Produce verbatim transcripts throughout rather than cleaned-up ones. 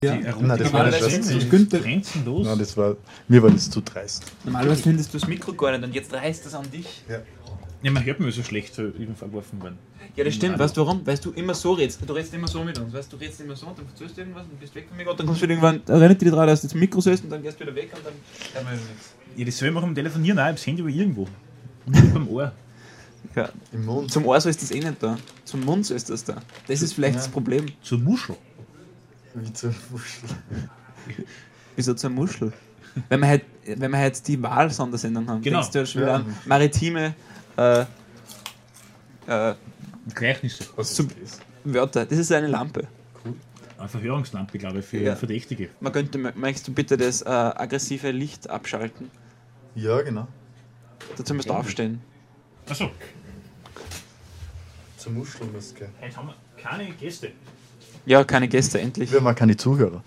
Ja. Die Nein, das war nicht Erotik- das Günther- grenzenlos. Nein, das war, mir war das zu dreist. Normalerweise findest du das Mikro gar nicht und jetzt reißt das an dich. Ja. Ja, man hört mir so schlecht so eben verworfen worden. Ja, das stimmt. Weißt du warum? Weil du immer so redest. Du redest immer so mit uns. Weißt du, du redest immer so und dann erzählst du irgendwas und bist weg von mir und dann kommst du wieder irgendwann, erinnert dich daran, dass du das Mikro sollst und dann gehst du wieder weg und dann hört man nichts. Ja, das soll ich machen beim Telefonieren auch, das Handy aber irgendwo. Nicht beim Ohr. Ja. Im Mund. Zum Ohr so ist das eh nicht da. Zum Mund so ist das da. Das ist vielleicht Ja. das Problem. Zur Muschel. Wie zur Muschel. Wieso zur Muschel? Wenn wir halt, wenn wir halt die Wahl-Sondersendung haben, Genau. denkst du ja schon wieder Ja. an maritime äh, äh, Gleichnisse. Was Zum- ist das? Wörter. Das ist eine Lampe. Eine Verhörungslampe, glaube ich, für Ja. Verdächtige. Man könnte, möchtest du bitte das äh, aggressive Licht abschalten? Ja, genau. Dazu musst du aufstehen. Achso, Zur Muschel muss es gehen. heute haben wir keine Gäste. Ja, keine Gäste, endlich. Wir haben auch keine Zuhörer.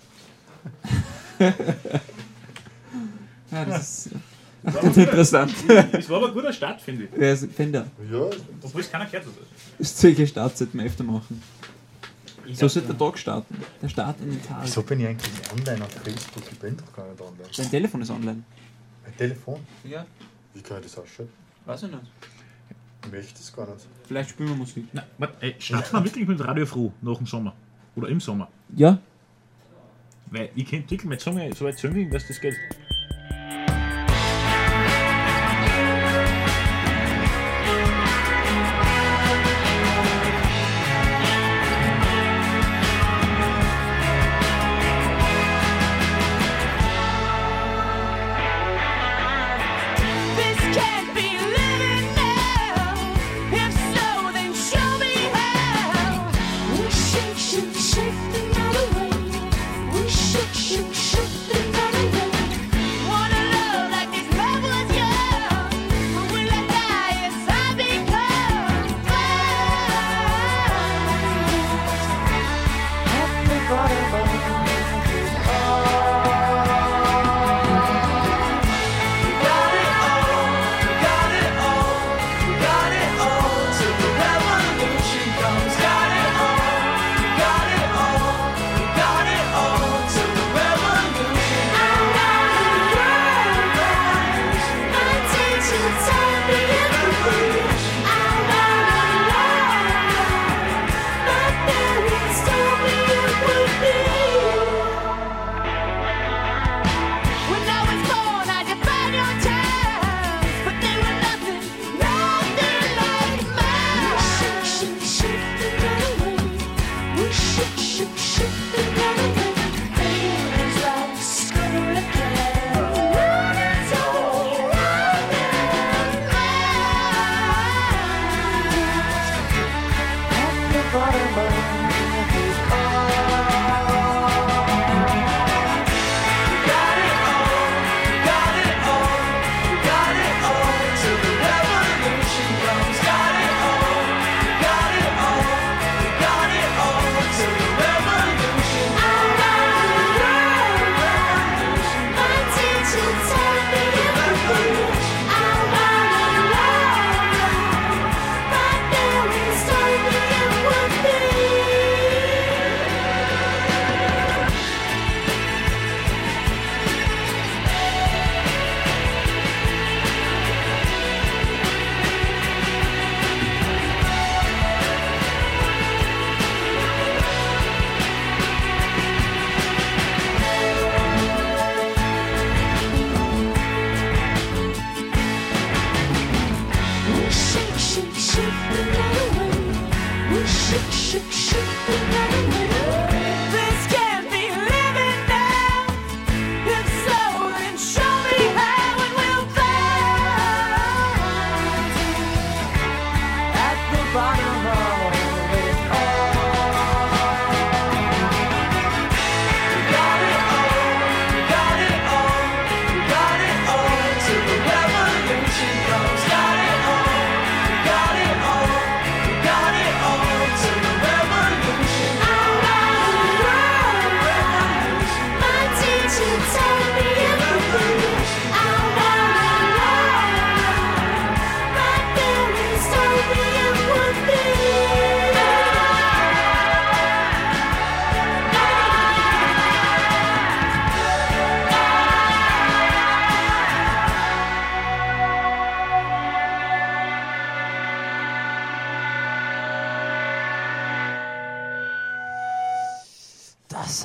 Ja, das ist, das ist interessant. Es war aber ein guter Start, finde ich. Ja, also, finde Ja, Obwohl es keiner gehört hat. ich. Solche Starts sollten wir öfter machen. So sollte der Tag starten. Der Start in den Tag. wieso bin ich eigentlich online auf Facebook? Ich bin doch gar nicht online. Dein Telefon ist online. Mein Telefon? Ja, Wie kann ich das ausschalten? weiß ich nicht. Ich möchte das gar nicht. Vielleicht spielen wir Musik. Nein, warte, ey, starten wir wirklich mit Radio Froh nach dem Sommer. Oder im Sommer. Ja? Weil ich könnte wirklich mit Zunge so weit züngeln, dass das geht. This can't be living now. If so, then show me how. We shake, shake, shake the night away. We shake, shake, shake the night away.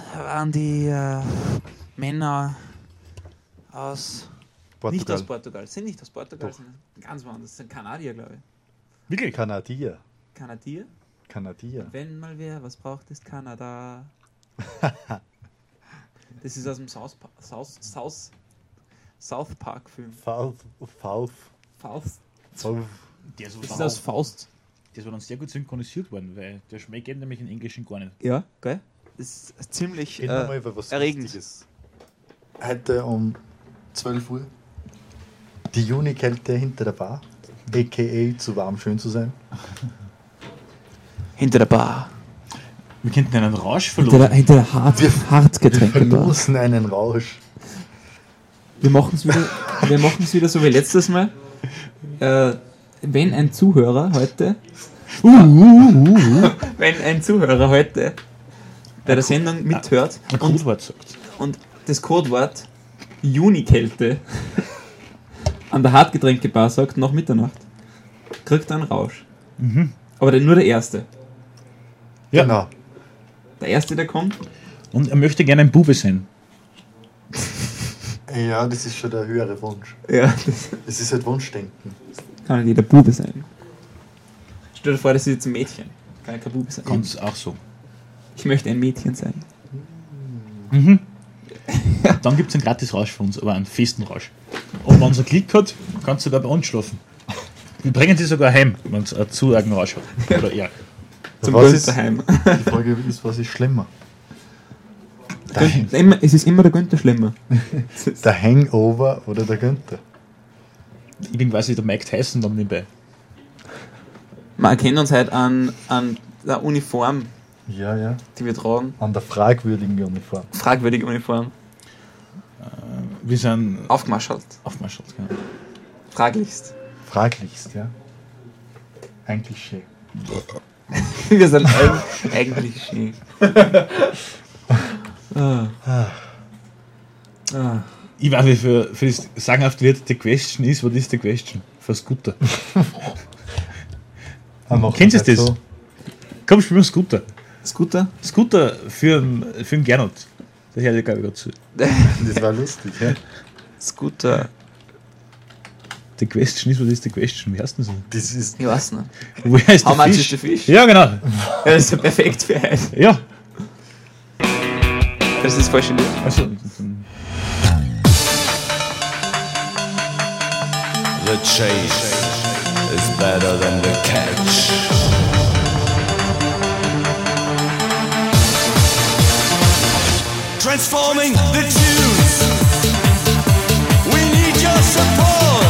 waren die äh, Männer aus. Nicht aus Portugal. Portugal. Sind nicht aus Portugal, Doch. sind ganz woanders. Das sind Kanadier, glaube ich. Wirklich? Kanadier. Kanadier? Kanadier. Wenn mal wer was braucht, ist Kanada. Das ist aus dem South, Pa- South, South, South Park Film. Faust. Faust. Faust. Faust. Der ist, Das ist aus Faust. das war dann sehr gut synchronisiert worden, weil der Schmäh geht nämlich in Englischen gar nicht. Ja, geil. Das ist ziemlich Reden wir mal äh, über was erregend. Wichtiges. Heute um zwölf Uhr. Die Junikälte hinter der Bar. A K A zu warm schön zu sein. Hinter der Bar. Wir könnten einen Rausch Hinter verloren. der, hinter der Hart, Wir Hartgetränkebar. verlosen einen Rausch. Wir machen es wieder, wir machen's wieder so wie letztes Mal. Äh, wenn ein Zuhörer heute, Uh, uh, uh, uh. wenn ein Zuhörer heute bei der Sendung mithört Ein und, Codewort sagt. und das Codewort Junikälte an der Hartgetränkebar sagt nach Mitternacht, kriegt er einen Rausch. Aber der, nur der Erste. Ja. Genau. Der Erste, der kommt, Und er möchte gerne ein Bube sein. Ja, das ist schon der höhere Wunsch. ja, das Es ist halt Wunschdenken. kann nicht jeder Bube sein. Stell dir vor, das ist jetzt ein Mädchen. Kann ja kein Bube sein. Ganz auch so. Ich möchte ein Mädchen sein. Dann gibt es einen gratis Rausch für uns, aber einen festen Rausch. Und wenn es einen Klick hat, kannst du da bei uns schlafen. Wir bringen sie sogar heim, wenn es einen zu argen Rausch hat. Oder er. Zum Was ist- Güntherheim. Die Frage ist, was ist schlimmer? Der, Günther- immer, es ist immer der Günther schlimmer. der Hangover oder der Günther? Ich bin quasi der Mike Tyson dann nebenbei. Man erkennt uns halt an, an der Uniform, Ja, ja. die wir tragen. An der fragwürdigen Uniform. Fragwürdige Uniform. Wir sind Aufgemarschelt. aufmarschelt. Genau. Fraglichst. Fraglichst, ja. Eigentlich schön. Wir sind eig eigentlich schön. ah. Ah. Ich weiß, wie für, für das sagenhaft wird, the question ist, was ist the question? Für Scooter. Ah, machen Kennst du wir das? so. Komm, spielen wir Scooter. Scooter? Scooter für den, für den Gernot. Das hört ja, glaube ich, gerade zu. Das war lustig, ja. Scooter. The question ist, was ist the question? Wie heißt denn das? Das ist Ich weiß nicht. Woher ist How der much Fisch? is the fish? Ja, genau. Ja, das ist ja perfekt für einen. Ja. Das ist das falsche Lied. Also, The chase is better than the catch. Transforming the tunes. We need your support.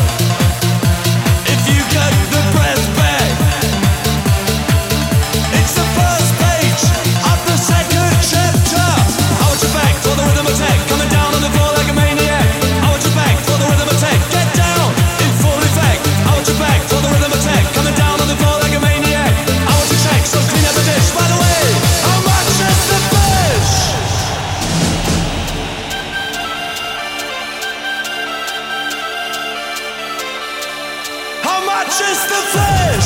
If you got the breath back, it's the first page of the second chapter. I want you back for the rhythm attack, coming down on the floor like a maniac. I want you back for the rhythm attack, get down in full effect. I want you back for the rhythm attack, coming down on the floor like a maniac. I want you check, so clean up the dish. By the way, how much is the fish? How much is the fish?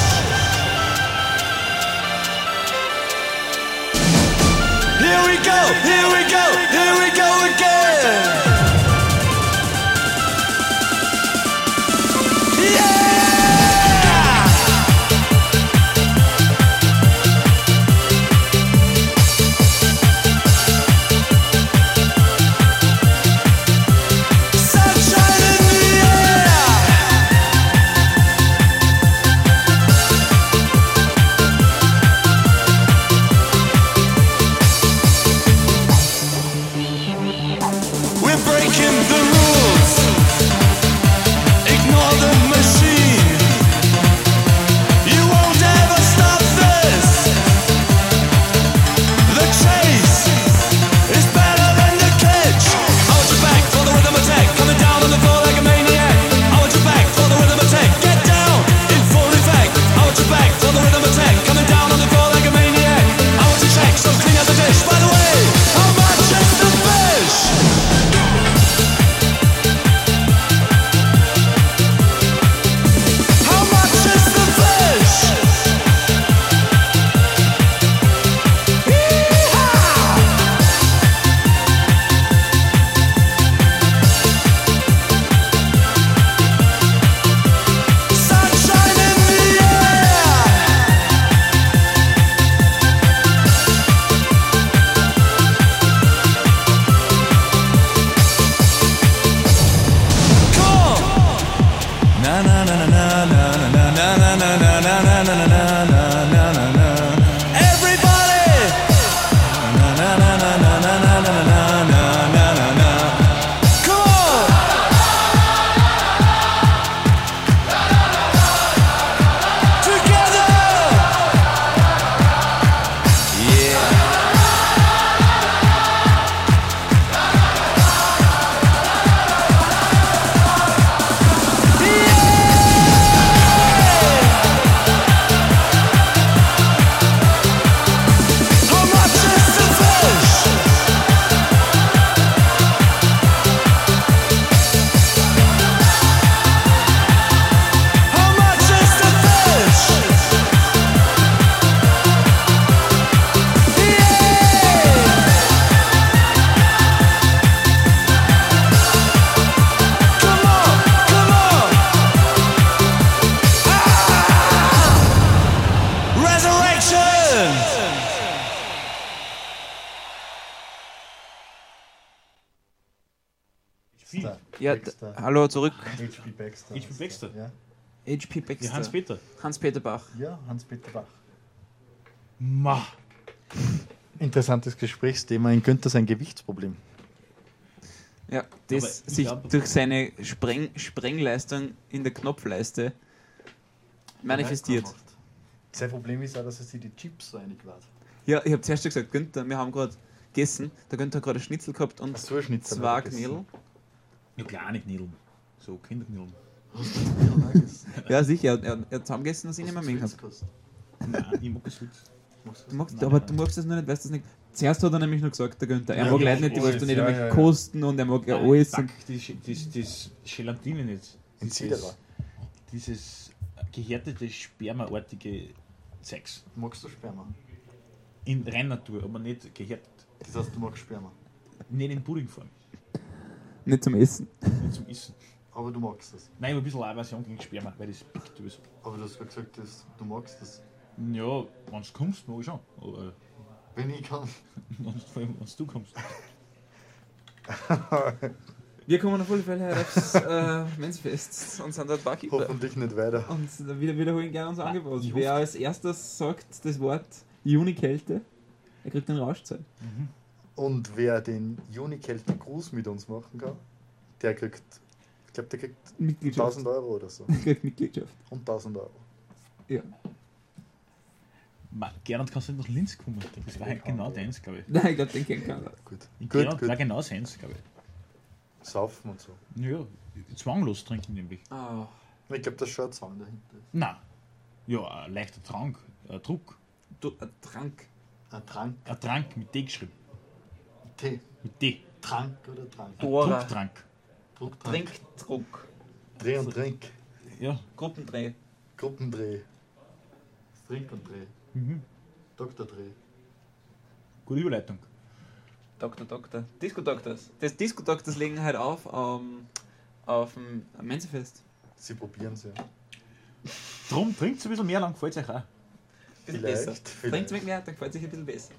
Here we go, here we go, here we go again. Yeah! Sunshine in the air. Baxter. Ja, Baxter. d- hallo zurück. H P Baxter. H P Baxter? Ja, H P Baxter. Ja, Hans-Peter. Hans-Peter Bach. ja Hans-Peter Bach. Ma. Interessantes Gesprächsthema. In Günther sein Gewichtsproblem. Ja, das Aber ich sich glaub- durch seine Spreng Sprengleistung in der Knopfleiste manifestiert. Sein Problem ist auch, dass er sich die Chips so einig war. Ja, ich habe zuerst schon gesagt, Günther, wir haben gerade gegessen. Der Günther hat gerade ein Schnitzel gehabt und Ach so, ein Schnitzel zwei hat er gegessen. Knödel. Ja, kleine Knödeln. So, Kinderknödeln. Ja, sicher, er, er, er hat zusammengegessen, dass ich nicht mehr mehr habe. Nein, ich mag es nicht. Du magst, Nein, aber nein, du magst das noch nicht, weißt du das nicht. Zuerst hat er nämlich noch gesagt, der Günther, er Ja, mag ja, Leute nicht, die alles, was du nicht ja, einmal ja, ja. kosten und er mag ja Nein, alles. pack Und die, das, das Gelatine nicht. In Dieses, Zederer. dieses gehärtete, spermaartige Zeugs. Magst du Sperma? In Reinnatur, aber nicht gehärtet. Das heißt, du magst Sperma. Nicht in Puddingform. nicht zum Essen. Nicht zum Essen. Aber du magst das. Nein, aber ein bisschen Aversion gegen Sperma, weil das pickt du so. Aber du hast gerade gesagt, dass du magst das. Ja, wenn du kommst, mag ich schon. Aber Wenn ich kann. wenn du kommst. Wir kommen auf alle Fälle heute aufs äh, Menzfest und sind dort Barkeeper. Hoffentlich nicht weiter. Und wieder wiederholen gerne unser Ah, Angebot. ich Wer als erstes sagt das Wort Junikälte, er kriegt den Rauschzeit. Und wer den Junikälte Gruß mit uns machen kann, der kriegt, ich glaube, der kriegt Mitgliedschaft. tausend Euro oder so. Er kriegt Mitgliedschaft. Und tausend Euro. Ja. Ma, Gernot, kannst du nicht nach Linz kommen? Das war halt genau deins, glaube ich. Nein, ich glaube, den kennt keiner. Gut. In Gut, Gernot war gut. genau seins, glaube ich. Saufen und so. Ja, zwanglos trinken nämlich. Oh. Ich glaube, das ist schon ein Zwang dahinter. Nein. Ja, ein leichter Trank, ein Druck. Du, ein Trank. Ein Trank, Ein Trank mit D geschrieben. Tee. Mit D. Trank oder Trank? Ein Dora. Drucktrank. Drucktrank. Trinkdruck. Dreh und Trink. Ja. Gruppendreh. Gruppendreh. Trink und Dreh. Mhm. Doktor Dreh. Gute Überleitung. Doktor, Doktor. Disco Doctors. Das Disco Doctors legen halt auf um, auf dem Menzfest. Sie probieren es ja. Drum trinkt es ein bisschen mehr, dann gefällt es euch auch. Bisschen Vielleicht, besser. vielleicht. Trinkt mit mehr, dann gefällt sich ein bisschen besser.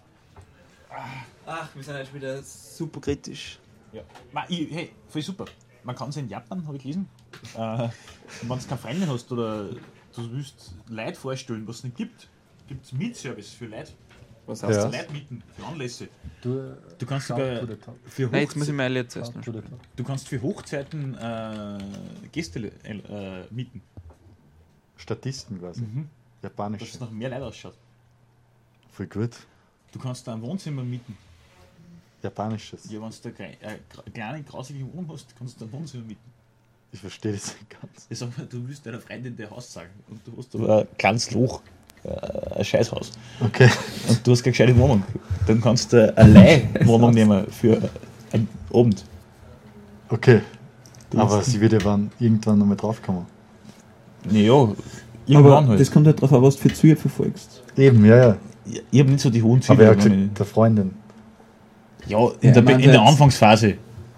Ach, wir sind jetzt wieder super kritisch. Ja. Ma, ich, hey, voll super. Man kann es in Japan, habe ich gelesen. Äh, wenn du keine Freundin hast oder du willst Leute vorstellen, was es nicht gibt, gibt es Mietservice für Leute. Was Ja. heißt Also das? Leute mieten, für Anlässe. Du, Du kannst Shout sogar to the top. für, Nein, jetzt muss Hochze ich mein Lied zuerst Shout noch to the spielen. top. du kannst für Hochzeiten äh, Gäste äh, mieten. Statisten quasi. Mhm. Dass Japanisch. es noch mehr Leute ausschaut. Voll gut. Du kannst da ein Wohnzimmer mieten. Japanisches. Ja, wenn du da eine äh, gra- kleine, grausige Wohnung hast, kannst du ein Wohnzimmer mieten. Ich verstehe das nicht ganz. Ich sag mal, du willst deiner Freundin dein Haus sagen und du hast aber ein kleines Loch, äh, ein Scheißhaus. Okay. Und du hast keine gescheite Wohnung. Dann kannst du eine Leihwohnung nehmen für einen Abend. Okay. Du Aber musst- sie wird ja wann, irgendwann nochmal draufkommen. Ja, irgendwann Aber halt. das kommt halt drauf an, was du für Züge verfolgst. Eben, ja, ja. ich ich habe nicht so die hohen Ziele. Aber er hat wenn gesagt, der Freundin. ich- ja, in, Ja, der, ich mein in der jetzt- Anfangsphase.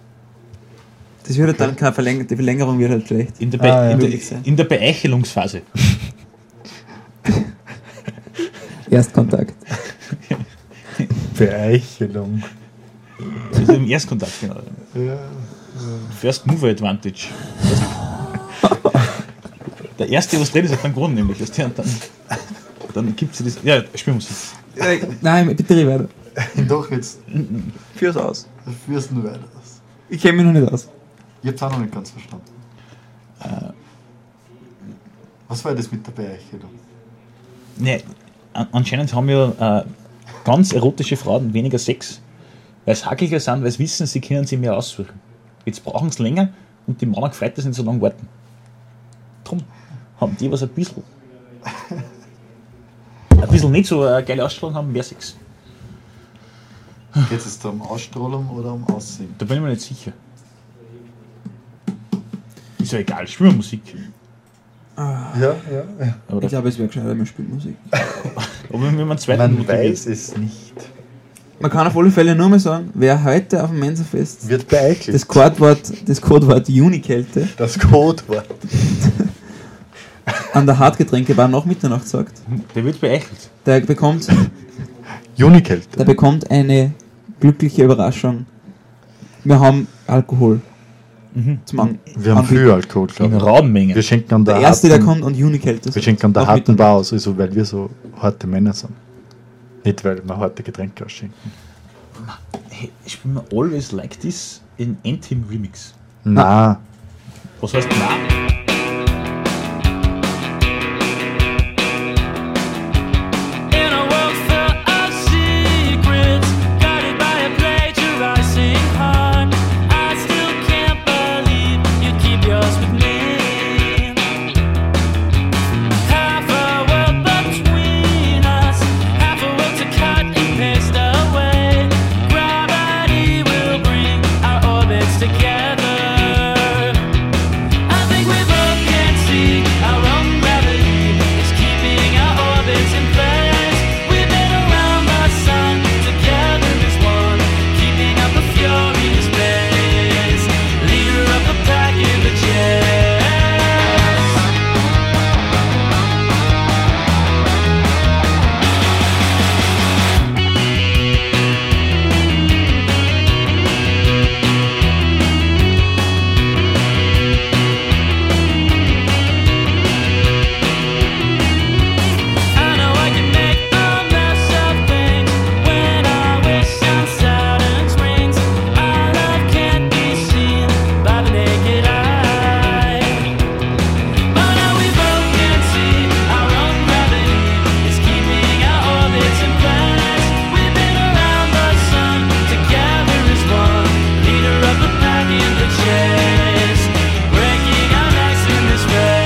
Das wird halt dann keine Verlängerung, die Verlängerung wird halt schlecht. In der, Be Ah, ja. in Möglich sein. der, in der Beeichelungsphase. Erstkontakt. Beeichelung. Also im Erstkontakt, genau. Ja. First Mover Advantage. Der erste, was drin ist, hat dann gewonnen, nämlich. Weißt du, und dann dann gibt es das. Ja, Spielmusik. Nein, bitte red weiter. Doch, jetzt Führ's aus. führst du weiter aus. Ich kenne mich noch nicht aus. Ich hab's auch noch nicht ganz verstanden. Äh. Was war das mit der Beeichelung? Nee, an, anscheinend haben ja äh, ganz erotische Frauen weniger Sex, weil sie hackiger sind, weil sie wissen, sie können sich mehr aussuchen. Jetzt brauchen sie länger und die Männer gefreut, dass sie nicht so lange warten. Drum haben die, was ein bisschen ein bisschen nicht so eine geile Ausstrahlung haben, mehr Sex. Geht es da um Ausstrahlung oder um Aussehen? Da bin ich mir nicht sicher. Ist ja egal, spielen wir Musik. Ja, ja, ja. Aber, Ich glaube, es wäre gescheiter, man spielt Musik. aber wenn man einen zweiten Man motiviert. weiß es nicht. Man kann auf alle Fälle nur mal sagen, wer heute auf dem Mensafest Wird beeichelt. das Codewort, das Codewort Junikälte Das Codewort. an der Hartgetränkebar nach Mitternacht sagt, Der wird beeichelt. der bekommt, Junikälte. der bekommt eine glückliche Überraschung. Wir haben Alkohol Zum An Wir haben anbieten. viel Alkohol, In glaube ich. Raummengen. Wir schenken an der, Der erste, der harten, kommt und Unique hält das. wir schenken an der Noch harten mit- Bar aus, also weil wir so harte Männer sind. Nicht, weil wir harte Getränke ausschenken. Hey, spielen wir Always Like This in N-Team Remix. Na, Was heißt nein? In a world full of secrets, guided by a plagiarizing heart, I still can't believe you keep yours with me. Half a world between us, half a world to cut and paste away. Gravity will bring our orbits together. I think we both can see our own gravity is keeping our orbits in place. We've been around the sun together as one, keeping up a furious space. Leader of the pack in the chase. I know I can make a mess of things when I wish on Saturn's rings. Our love can't be seen by the naked eye. But now we both can see our own gravity is keeping our orbits in place. We've been around the sun together as one, leader of the pack in the chase, breaking our necks in this race.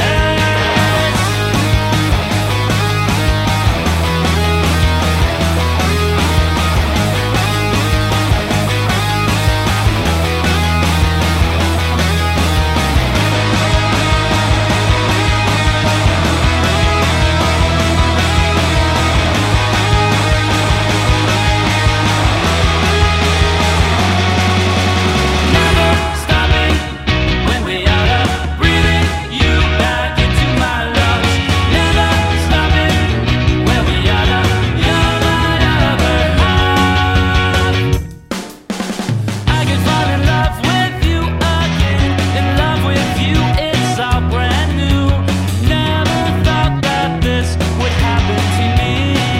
Never stopping when we are breathing you back into my lungs. Never stopping when we are you're my other half. I could fall in love with you again. In love with you, it's all brand new. Never thought that this would happen to me.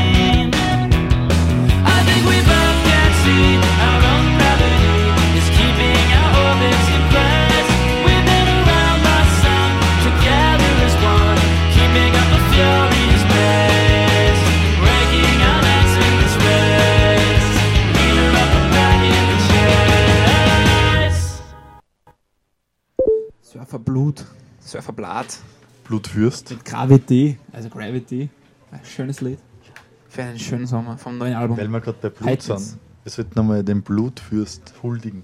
I think we both can see our own gravity is keeping our orbits in place. We've been around the sun together as one, keeping up a furious pace, breaking our necks in this race. Leader of the pack in the chase. Surferblut, Surferblat, Blutfürst. mit Gravity, also Gravity. Ein schönes Lied. Für einen schönen Sommer vom neuen Album. Weil wir gerade bei Blut Heizens. sind. Wir sollten nochmal den Blutfürst huldigen.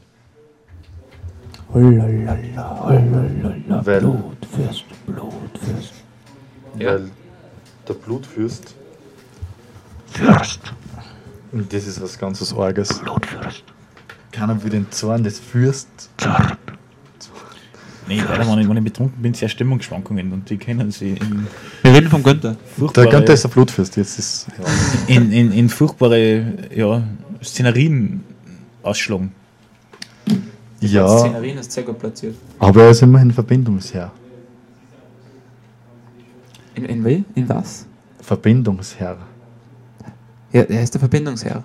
Weil, Blutfürst, Blutfürst. Ja. weil der Blutfürst. Fürst, Und das ist was ganz was Arges. Blutfürst. Keiner will den Zorn des Fürst. Zorn. Nee, leider, wenn ich, wenn ich betrunken bin, sehr Stimmungsschwankungen und die kennen sie in Wir reden vom Günther. Der furchtbare, Günther ist der Blutfürst. Jetzt ist. Ja. in, in, in furchtbare ja, Szenarien ausschlagen. ja, Szenerien ist sehr gut platziert. aber er ist immerhin Verbindungsherr. In, in, wie? In was? Verbindungsherr. Ja, er ist der Verbindungsherr.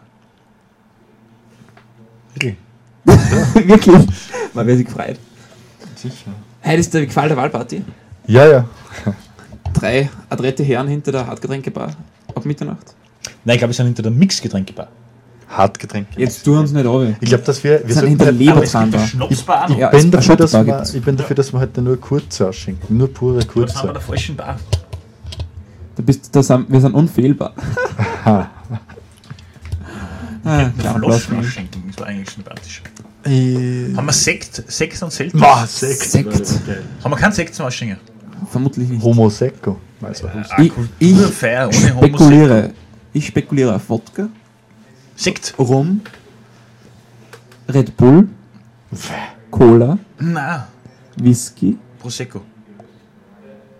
Wirklich? Wirklich? Mal wer sich gefreut. Sicher. Heute ist der Qual der Wahlparty. Ja, ja. Drei adrette Herren hinter der Hartgetränkebar ab Mitternacht. Nein, ich glaube, wir sind hinter der Mixgetränkebar. Hartgetränke. Jetzt tun uns nicht runter. Ich glaube, dass wir. wir Wir sind sollten hinter der halt- Leberzahnbar. Schnapsbar auch Ich, noch. Ja, bin es- dafür, dass Schottbar wir, gibt's. ich bin dafür, dass wir heute nur Kurze ausschenken. Nur pure Da sind wir Kurze. der falschen Bar. Du bist, da sind, wir sind unfehlbar. Ha. Ah, Mit klar, Flaschen Flaschen. ausschenken, das war eigentlich sympathisch. Ich, Haben wir Sekt? Sekt und Selten? Boah, Sekt. Sekt. Haben wir keinen Sekt zum Ausschenken? Vermutlich nicht. Homo Secco. Weiß man nicht. Ich, ich Kulturfeier ohne Homosexuelle. spekuliere. Ich spekuliere auf Wodka, Sekt? Rum, Red Bull, Cola, Nein, Whisky. Prosecco.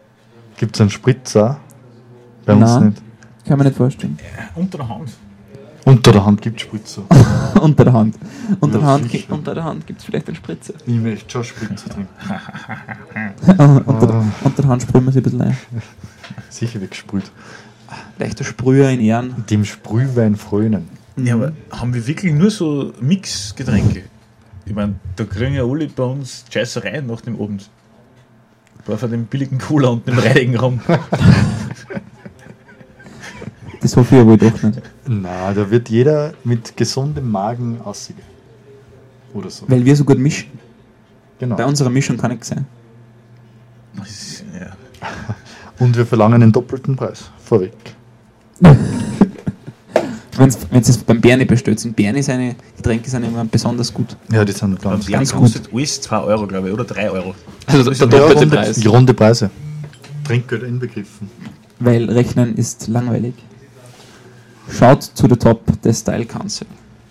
Gibt es einen Spritzer? Bei uns Nein. nicht. Kann man nicht vorstellen. Unter der Hand. Unter der Hand gibt es Spritzer. Unter der Hand. Unter, Ja, der Hand sicher. gi- unter der Hand gibt es vielleicht einen Spritzer. Ich möchte schon Spritzer trinken. unter, der, unter der Hand sprühen wir sie ein bisschen ein. Sicher weggesprüht. Leichter Sprüher in Ehren. Dem Sprühwein frönen. Ja, aber haben wir wirklich nur so Mixgetränke? Ich meine, da kriegen ja alle bei uns Scheißereien nach dem Abend. Ein paar von dem billigen Cola und dem Reidigen rum. Das hoffe ich aber doch nicht. Na, da wird jeder mit gesundem Magen aussehen. Oder so. Weil wir so gut mischen. Genau. Bei unserer Mischung kann nichts sein. Das ist- Ja. Und wir verlangen den doppelten Preis. Vorweg. Wenn du es beim Bernie bestellst. Und Bernie seine Getränke sind immer besonders gut. Ja, die sind ganz, Die ganz kostet alles zwei Euro, glaube ich, oder drei Euro. Also der ja, doppelte runde, Preis. die runde Preise. Trinkgeld inbegriffen. Weil Rechnen ist langweilig. Schaut to the top des Style Council.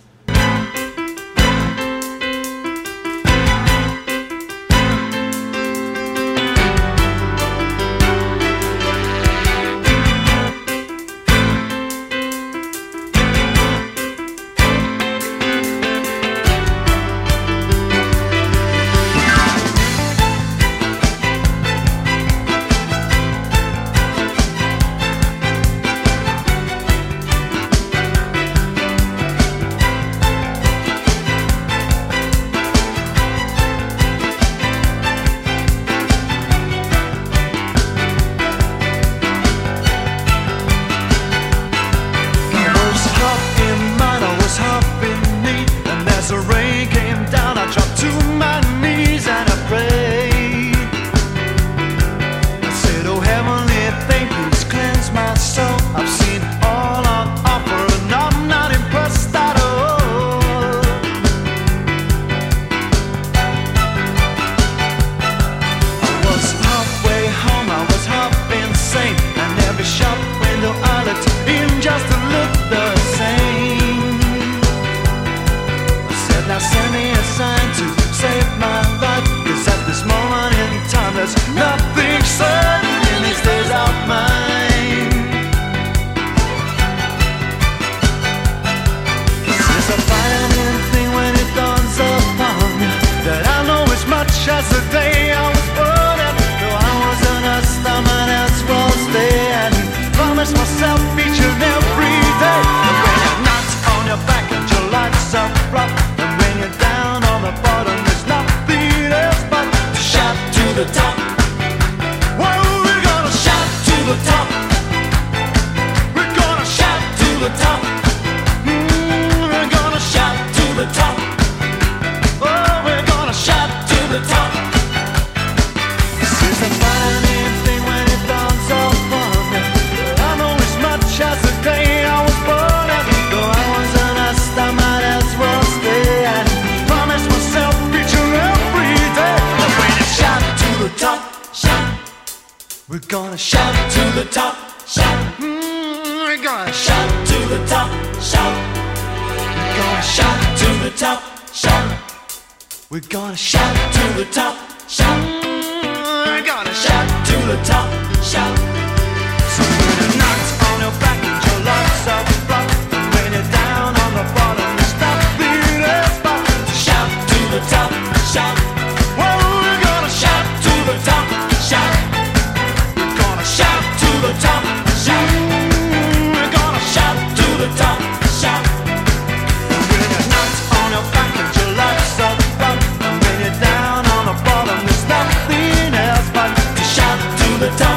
I was hopping mine, I was hopping me, and as the rain came down, I dropped to my knees and I prayed. I said, "Oh heavenly, thing, please cleanse my soul. I've seen all on offer, and I'm not impressed at all." I was halfway home, I was half insane, and every shop window I looked in just to look the same. I said, "Now send me a sign to save my life, 'cause at this moment in time there's nothing certain in these days of mine." It's a finding thing when it dawns upon me that I know as much as the day I was born, and though I wasn't a star, my as well stay and promise myself each and every day. And when you're not on your back and your life's up rough, and when you're down on the bottom, there's nothing else but to shout to the top. Well, we're gonna shout to the top. We're gonna shout to the top. Mm, we're gonna shout to the top. Oh, we're gonna shout to the top. This is a funny thing when it dawns upon me. I know as much as the day I was born, and though I wasn't a star, might as well stay and promise myself each and every day that when you shout to the top, shout. We're gonna shout to the top, shout. Mm, we're gonna shout to the top, shout. We're gonna shout to the top, shout. We're gonna shout to the top, shout. Mm, we're gonna shout to the top, shout. So when you're knocked on your back and your life's up rough, and when you're down on the bottom, there's nothing else but to shout to the top, shout. Well, we're gonna shout to the top, shout. We're gonna shout to the top, shout. Mm, we're gonna shout to the top, shout. And when you're knocked on your back and your life's up rough, and when you're down on the bottom, there's nothing else but to shout to the top.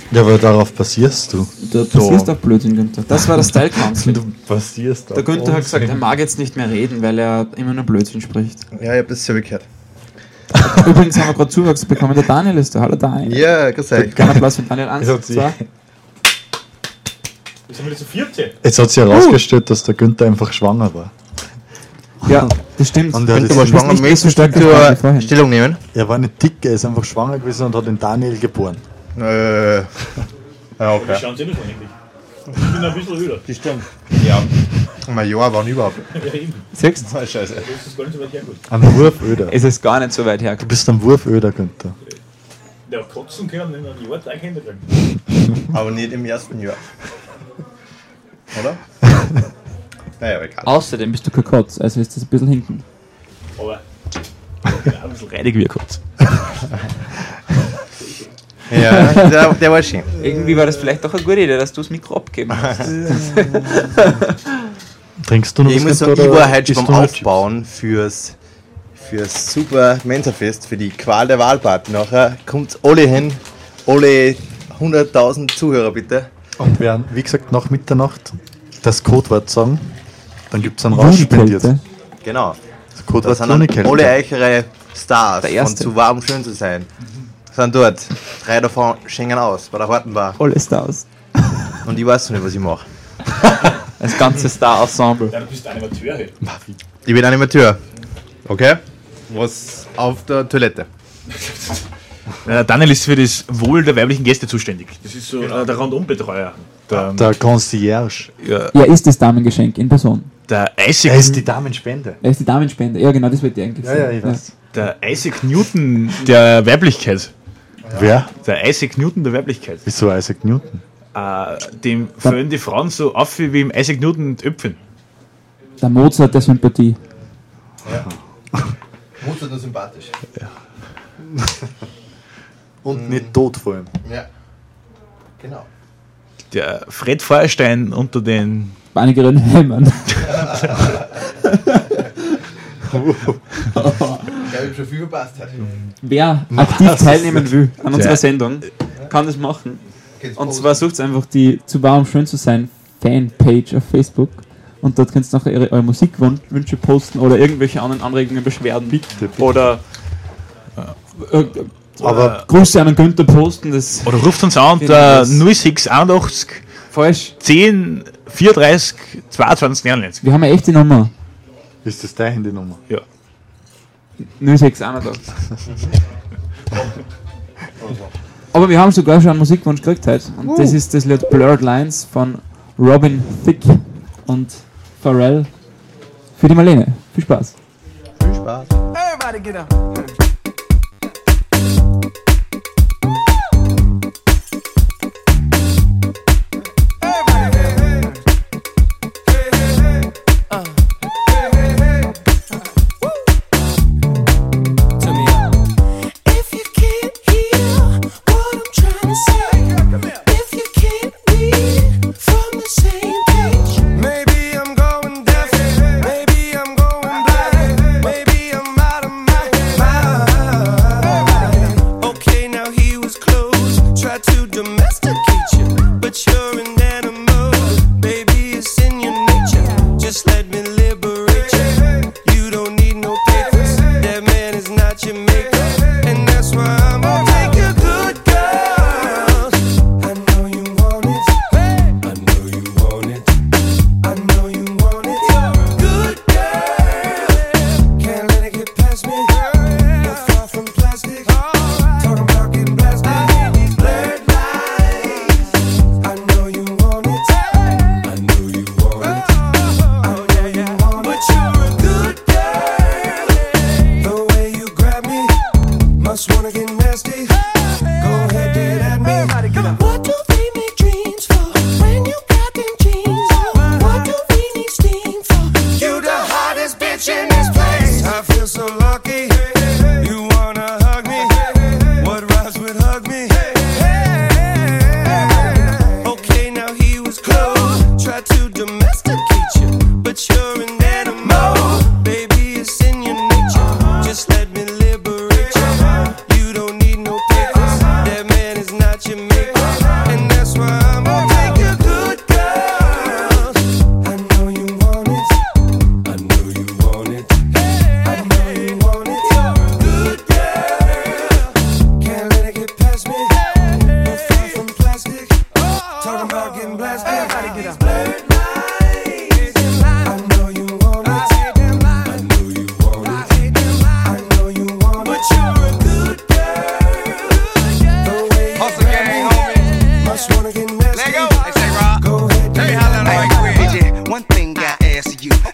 Ja, aber darauf basierst du. Da passierst auch Blödsinn, Günther. Das war der Style Council. Du basierst Der Günther hat gesagt, er mag jetzt nicht mehr reden, weil er immer nur Blödsinn spricht. Ja, ich hab das selber gehört. Übrigens haben wir gerade Zuwachs bekommen. Der Daniel ist da. Hallo Daniel. Ja, grüß euch. Kleiner Applaus für Daniel. Eins, Es hat sich- zwei. Das sind wir jetzt zu vierte. Jetzt hat sich herausgestellt, dass der Günther einfach schwanger war. Ja, das stimmt. Und er Wenn hat du mal jetzt- schwanger nicht bist, so stark du gesprochen wie äh, vorhin. Stellung nehmen. Er war nicht dick, er ist einfach schwanger gewesen und hat den Daniel geboren. Äh, ja, okay. Schauen Sie nicht eigentlich. Ich bin ein bisschen höher. Die stimmt. Ja. Mein Jahr waren überhaupt. Ja, eben. Siehst Ah, scheiße. Das ist gar nicht so weit hergeholt. Ein Wurföder. Es ist gar nicht so weit her. Du bist ein Wurföder, Günther. Der kotzen können in einem Jahr drei Kinder kriegen. Aber nicht im ersten Jahr. Oder? Naja, egal. Außerdem bist du kein Kotz, also ist das ein bisschen hinten. Aber genau, ein bisschen reinig wie ein Kotz. Ja, der, der war schön. Irgendwie war das vielleicht doch eine gute Idee, dass du das Mikro abgeben hast. Trinkst du noch Ich muss was, sagen, Günther, ich war oder heute schon isst beim du noch Chips? Aufbauen fürs, fürs super Mensafest, für die Qual der Wahlparty. Nachher kommt alle hin, alle hunderttausend Zuhörer bitte. Und werden, wie gesagt, nach Mitternacht das Codewort sagen, dann gibt es einen Rausch spendiert. Jugendkälte. Genau. Das Da Codewort sind dann Junikälte. alle eichere Stars Der von Erste. Zu warm schön zu sein. Sind dort. Drei davon schenken aus bei der Hortenbar. Alle Stars. Und ich weiß noch nicht, was ich mache. Das ganze Star-Ensemble. Ja, du bist Animateur. Hey. Ich bin Animateur. Okay? Was auf der Toilette. Äh, Daniel ist für das Wohl der weiblichen Gäste zuständig. Das ist so äh, der Rundumbetreuer. Der, Der Concierge. ja, Er ist das Damengeschenk in Person. der, Isaac, Er ist die Damenspende. Er ist die Damenspende. Ja, genau, das wollte ich eigentlich Ja, sagen. ja, ich weiß. der Isaac Newton der Weiblichkeit. Wer? Der Isaac Newton der Weiblichkeit. Wieso Isaac Newton? Äh, dem fallen die Frauen so auf wie im Isaac Newton die Öpfen. Der Mozart der Sympathie. Mozart nur sympathisch. Und nicht tot vor allem. Ja. Genau. Der Fred Feuerstein unter den. Einigeren Hämmern. Ich glaube, ich habe schon viel verpasst. Wer aktiv teilnehmen will an unserer Ja. Sendung, kann das machen. Und zwar sucht einfach die Zu warm schön zu sein Fanpage auf Facebook. Und dort könnt ihr nachher eure, eure Musikwünsche posten oder irgendwelche anderen Anregungen, Beschwerden. Bitte, bitte. Oder äh, äh, Aber Grüße an den Günther posten, das Oder ruft uns an Genau unter das. null sechs einundachtzig falsch. zehn vierunddreißig zweiundzwanzig neunundneunzig. Wir haben eine echte Nummer. ist das deine Handynummer? Ja. null sechs einundachtzig. Aber wir haben sogar schon einen Musikwunsch gekriegt heute. Und das ist das Lied Blurred Lines von Robin Thicke und Pharrell für die Marlene. Viel Spaß. Viel Spaß. Everybody get up. If you can't hear what I'm trying to say, if you can't read from the same page, maybe I'm going deaf, maybe I'm going blind, maybe I'm out of my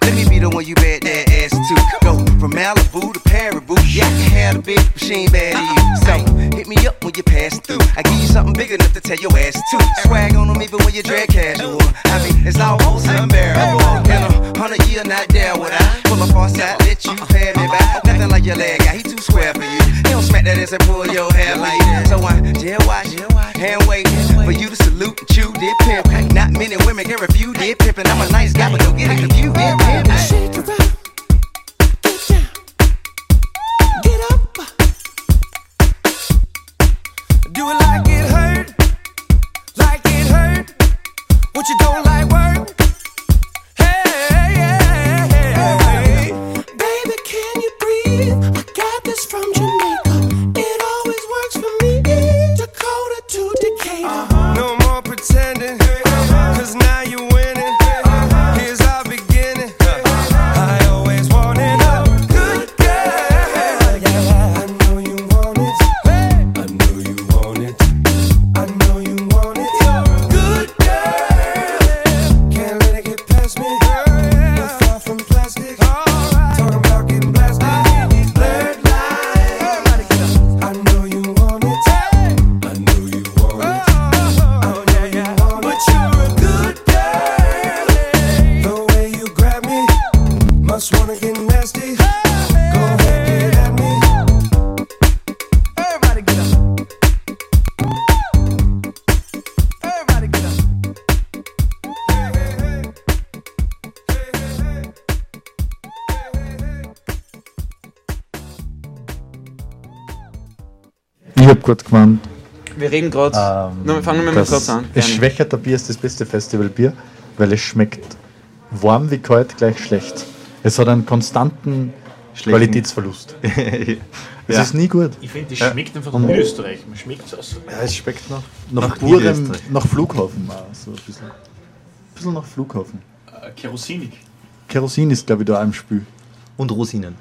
Let me be the one you bet that ass to. Go from Malibu to Paribu. Yeah, I can have the big machine bad to you. So hit me up when you pass through. I give you something big enough to tell your ass to. Swag on them even when you drag casual. I mean, it's almost unbearable. In a hundred year, not there would I pull up on side, let you pay me back. Nothing like your leg guy, he too square for you. He don't smack that ass and pull your hair like that. So I jail watch, hand wait for you to salute and chew did pimp. Not many women can refuse did pimpin'. I'm a nice guy, but don't get it confused. Did pimp. Shake it up, get down, get up. Do it like it hurt, like it hurt. What you don't like work? Hey, hey, hey, hey. Baby, can you breathe? I got this from Jamaica. It always works for me. Dakota to Decatur. Uh-huh. No more pretending, cause now you're winning. Here's our beginning. I always wanted a good girl. I know you want it. I know you want it. I know you want it. Good girl. Can't let it get past me. You're far from plastic. Talking about getting blasted. Blurred lines. I know you want it. I know you want it. I know you want it. But you're a good girl. The way you grab me, must wanna get nasty. Go ahead, get at me. Everybody get up. Everybody get up. Hey, hey, hey. Hey, hey, hey. Ich hab gerade gemeint, Wir reden gerade. ähm, wir fangen mal das kurz an. es Gerne. Schwächerter Bier ist das beste Festivalbier, weil es schmeckt warm wie kalt gleich schlecht. Es hat einen konstanten Qualitätsverlust. Es ist nie gut. Ich finde, das schmeckt einfach in Österreich. Man schmeckt es aus. Ja, es schmeckt nach, nach, Nach purem, Niederösterreich. nach Flughafen auch, so ein bisschen. Ein bisschen nach Flughafen. Äh, Kerosinig. Kerosin ist, glaube ich, da auch im Spiel. Und Rosinen.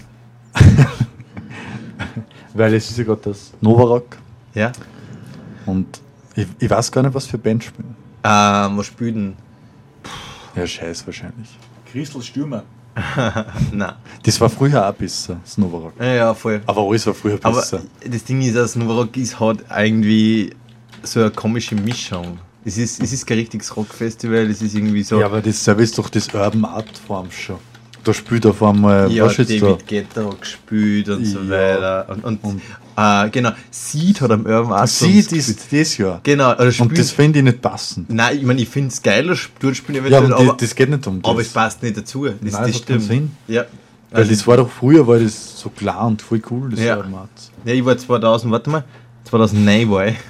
Weil es ist ja gerade das Novarock Ja. und ich, ich weiß gar nicht, was für Band spielen. Ähm, was spielt denn? Ja, scheiß wahrscheinlich. Crystal Stürmer. Nein. Das war früher auch besser, das Novarock. Ja, ja, voll. Aber alles war früher Aber besser. das Ding ist, das Novarock ist halt irgendwie so eine komische Mischung. Es ist, es ist kein richtiges Rockfestival, es ist irgendwie so. Ja, aber das selber ist doch das Urban Art Form schon. Da spielt auf einmal, Ja, was ist da? David Guetta hat gespielt und so Ja. weiter. Und, und, Und- äh, genau, Seed hat am Urban Art Sie, Songs das, das Jahr. Genau, oder Und spielt, das finde ich nicht passend. nein, ich meine, ich finde es geiler, dort spielen Ja, eventuell, aber aber, das, das geht nicht um das. aber es passt nicht dazu. Das, Nein, das das hat keinen stimmt. Sinn. Ja. Weil Also, das war doch früher, war das so klar und voll cool, das Ja. Urban Art. ja, ich war zweitausend, warte mal, zweitausendneun war ich.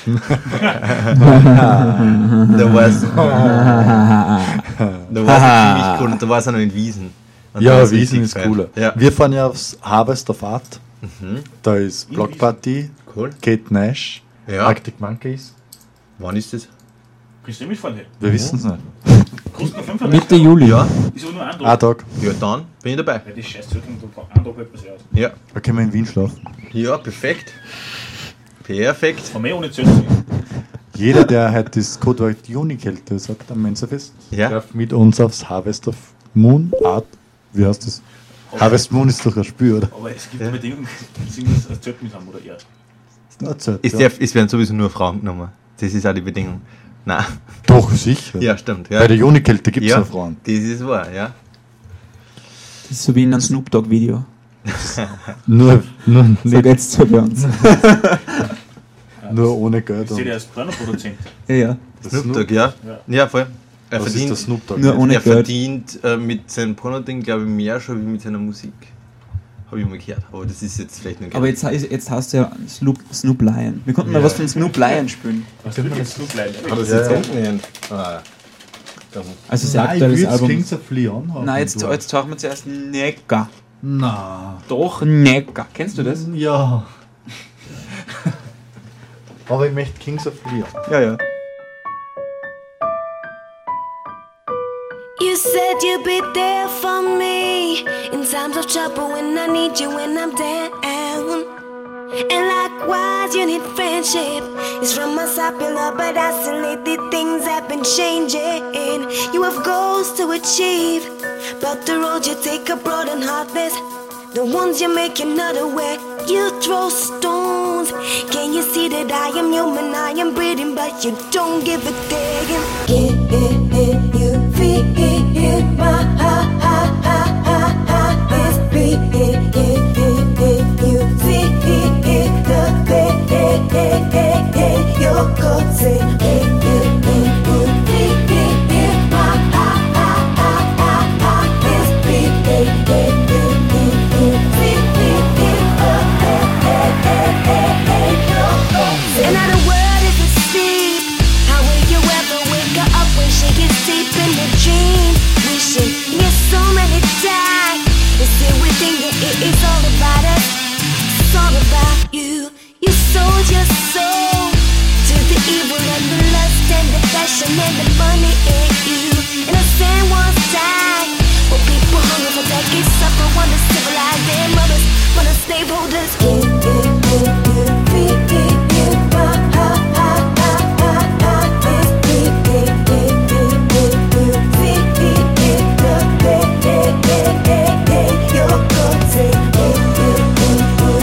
da war es da war's ziemlich cool und da war es auch noch in Wiesen. Und da Ja, war's Wiesen richtig ist geil. cooler. Ja. Wir fahren ja aufs Harvest of Art. Da ist Block Party, Cool. Kate Nash, Ja. Arctic Monkeys. Wann ist das? Kannst du mitfahren? Wir wissen es nicht. Kostet noch fünf Mitte Juli. Ja. Ist aber nur ein Ein Tag. Tag. Ja, dann bin ich dabei. Weil das scheiß Zeug und ein Tag hält man sich aus. Ja. Da können wir in Wien schlafen. Ja, perfekt. Perfekt. Von mir ohne Zelt. Jeder, der heute das Codewort Junikälte sagt am Mensafest, Ja. darf mit uns aufs Harvest of Moon Art. Wie heißt das? Harvest Moon ist doch ein Spiel, oder? Aber es gibt Bedingungen, dass wir ein Zelt mit haben oder eher. Erzählt, Es, ja. darf, es werden sowieso nur Frauen genommen. Das ist auch die Bedingung. Nein. Doch, sicher. Ja, stimmt. Ja. Bei der Junikälte gibt es ja, ja Frauen. das ist wahr, ja. Das ist so wie in einem Snoop Dogg Video. Nur, nur, So nicht, geht's zu bei uns. nur ohne Geld. Ich sehe Und dir als Pornoproduzent. Ja, ja. das Snoop Snoop- Dogg, ja. Ja. Ja, voll. Er Was ist verdient, der Snoop Dogg? Nur ohne er Geld. verdient äh, mit seinem Porno-Ding, glaube ich, mehr schon wie mit seiner Musik. Habe ich mal gehört. Aber das ist jetzt vielleicht nicht Aber jetzt, heißt- jetzt hast du ja Snoop, Snoop Lion. Wir konnten mal was von Snoop Lion spielen. Was will jetzt Snoop leiden? Hat das Ja, jetzt ja. hinten? Ah. Also sehr Nein, ich aktuelles will jetzt Album. Kings of Leon haben. Nein, jetzt, Du. jetzt tauchen wir zuerst Necker. Na. Doch, Necker. Kennst du das? Ja. Aber ich möchte Kings of Leon. Ja, ja. You said you'd be there for me in times of trouble when I need you when I'm down. And likewise, you need friendship. It's from us popular, but I still lately things have been changing. You have goals to achieve, but But the road you take are broad and heartless. The ones you make you're not aware. You throw stones. Can you see that I am human, I am breathing, but you don't give a damn. Can you feel my heart? It's beating. Can you see the pain you're causing? Can you feel my heart? It's beating. Another word is a sleep. How will you ever wake her up when she gets deep in the dream? Wishing you so many times. It's still within you, it is all about us. It's all about you. You sold your soul to the evil and the lust and the passion and the money in you. And the sand once died. Well, people hungry for decades suffer, wanna civilize their mothers, wanna slaveholders. Can you feel my heart? It's beating. Can you feel the pain you're causing? Can you feel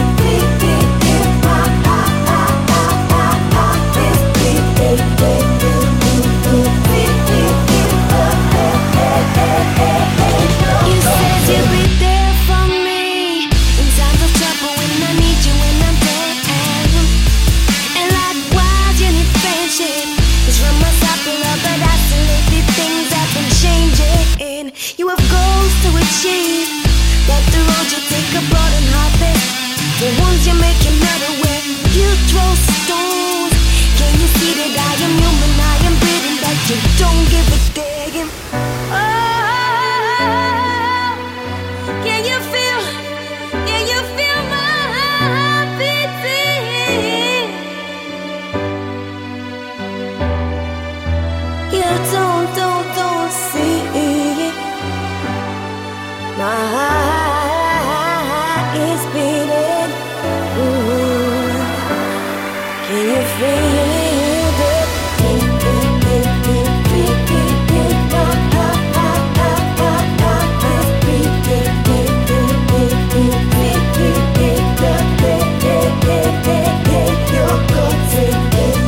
my heart? It's beating. You said you'd be there for me in times of trouble when I need you when I'm down. And likewise you need friendship. It's from us I love, but absolutely things have been changing. You have goals to achieve, but the road you take are broad and heartless. The ones you make you're not aware. You throw stones. Can you see that I am human, I am breathing, but you don't give a damn? Oh, can you feel, can you feel my heart beating? You don't, don't, don't see it. My heart is beating. Ooh. Can you feel it? Can you feel my heart is beating? You're causing.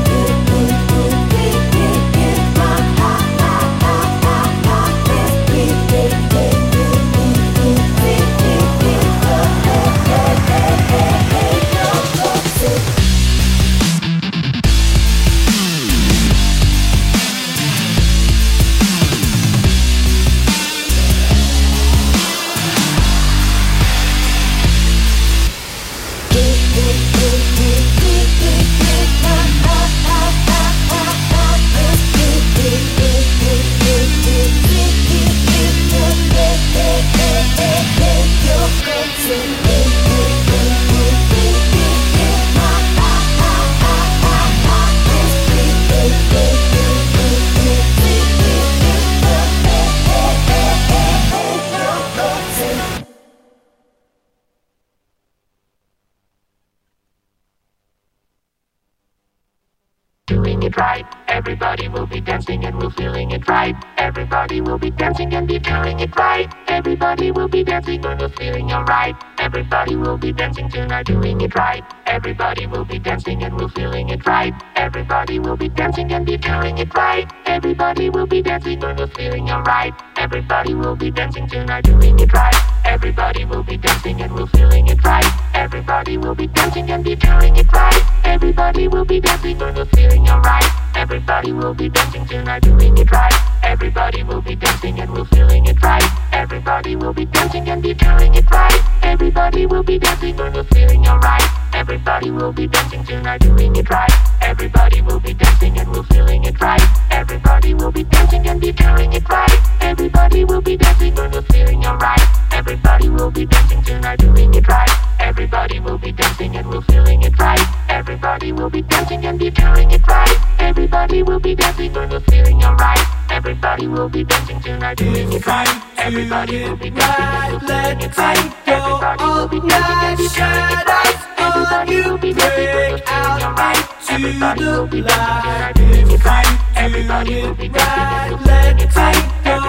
Doing it right, everybody will be dancing and we're feeling it right. Everybody will be dancing and be feeling it right. Everybody will be dancing and we're feeling alright. Everybody will be dancing tonight, doing it right. Everybody will be dancing and we're feeling it right. Everybody will be dancing and be feeling it right. Everybody will be dancing and we're feeling alright. Everybody will be dancing tonight, doing it right. Everybody will be dancing and we're feeling it right. Everybody will be dancing and be feeling it right. Everybody will be dancing and we're feeling alright. Everybody will be dancing tonight, doing it right. Everybody will be dancing and we're feeling it right. Everybody will be dancing and be feeling it right. Everybody will be dancing and we're feeling alright. Everybody will be dancing tonight, doing it right. Everybody will be dancing and we're feeling it right. Everybody will be dancing and be feeling it right. Everybody will be dancing and we're feeling alright. Everybody will be dancing tonight, doing it right. Everybody will be dancing and we're feeling it right. Everybody will be dancing and be feeling it right. Everybody will be dancing and we're feeling alright. Everybody will be dancing tonight, doing it right. Everybody will be dancing and we're feeling it right. Everybody will be dancing and be feeling it right. Everybody will be dancing and we're feeling alright. Everybody will be dancing tonight, doing it right. Everybody will be dancing and we're feeling it right.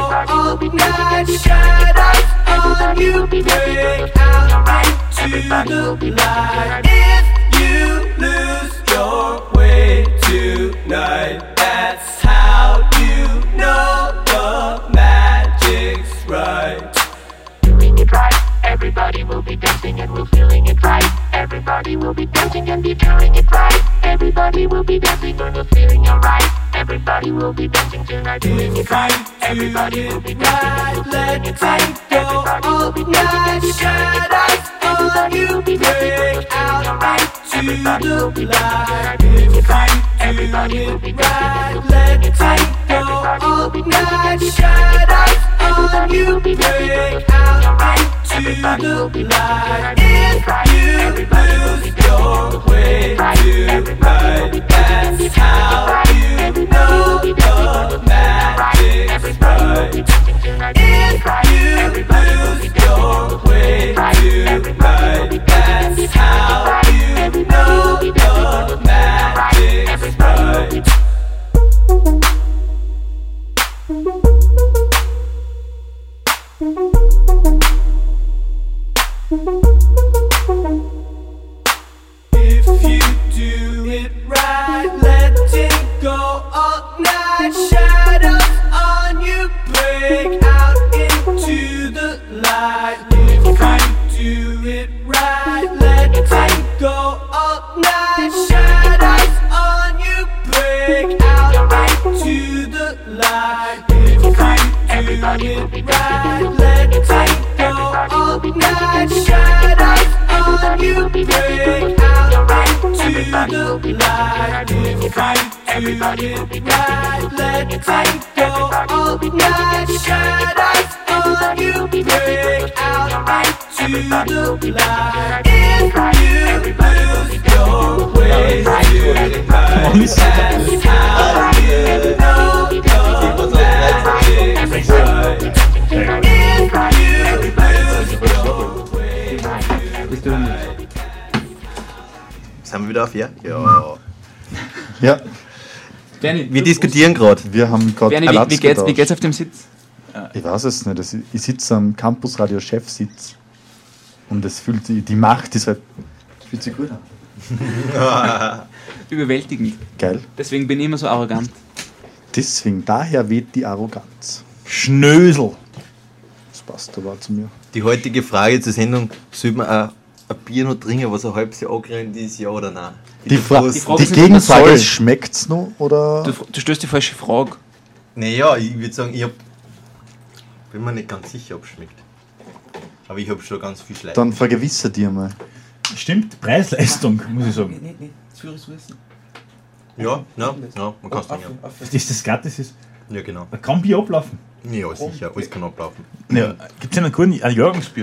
all night. Shadows on you break out into the light. If you lose your way tonight, that's how you know the magic's right. Doing it right, everybody will be dancing and we're feeling it right. Everybody will be dancing and be feeling it right. Everybody will be dancing and we're feeling alright. Everybody will be dancing tonight, doing it right. Everybody will be dancing and we're feeling it right. Everybody will be dancing tonight, on you break out into the light. Everybody will be Right, let it go all night. Shadows on you break out into the light. If you lose your way tonight, that's how you know the magic's right. If you lose your way tonight, that's how you know the magic's right. If you do it right, let it go all night. Shadows on you break out into the light. If you do it right, let it go all night. Shadows on you break out into the light. If you do it right, let it go all night. Shadows on you break out into the light. If you do it right, let it go all night. Shadows on you break out into the light. If you lose your way tonight, that's how you know the magic's right. If you lose your way tonight. Sind wir wieder auf? Ja? Ja. Ja, Bernie, Wir diskutieren gerade. wir haben gerade Bernie, wie, wie, geht's, wie geht's auf dem Sitz? Ich weiß es nicht. das- Ich sitze am Campus Radio Chefsitz. Und es fühlt sich, die Macht ist halt. Fühlt sich gut an. Überwältigend. Geil. Deswegen bin ich immer so arrogant. Deswegen, daher weht die Arroganz. Schnösel. Das passt aber zu mir. Die heutige Frage zur Sendung: Soll man ein, ein Bier noch trinken, was ein halbes Jahr angerannt ist, ja oder nein? Die, Fra Prost. die, Frage ist nicht, Gegenfrage ob man ist: soll. schmeckt's noch? Oder? Du, du stößt die falsche Frage. Naja, ich würde sagen, ich hab, bin mir nicht ganz sicher, ob es schmeckt. Aber ich habe schon ganz viel Schleim. Dann vergewissere dir mal. Stimmt, Preis-Leistung, muss ich sagen. nee, nee. Zürichs Wissen. Ja, ja, ja, man kann es trinken. Dass das gratis ist. Ja, genau. Da kann Bier ablaufen. Ja, sicher, alles kann ablaufen. Ja, gibt es einen guten ein Jahrgangsbier?